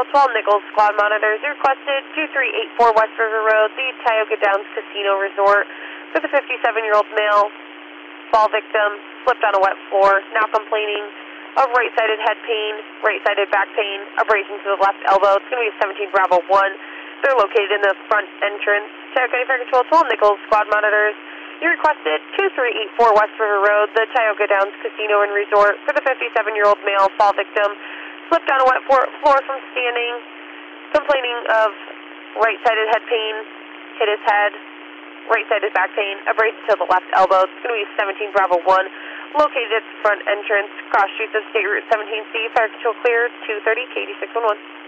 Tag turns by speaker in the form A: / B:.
A: 12 Nichols Squad Monitors. You requested 2384 West River Road, the Tioga Downs Casino Resort, for the 57-year-old male. Fall victim, slipped on a wet floor, now complaining of right-sided head pain, right-sided back pain, abrasion to the left elbow. It's going to be 17 Bravo 1. They're located in the front entrance. Tioga County Fire Control, 12 Nichols Squad Monitors. You requested 2384 West River Road, the Tioga Downs Casino and Resort, for the 57-year-old male fall victim. Slipped on a wet floor from standing, complaining of right-sided head pain, hit his head, right-sided back pain, abrasion to the left elbow. It's going to be 17 Bravo 1, located at the front entrance, cross streets of State Route 17C. Fire Control clear, 230 KD 611.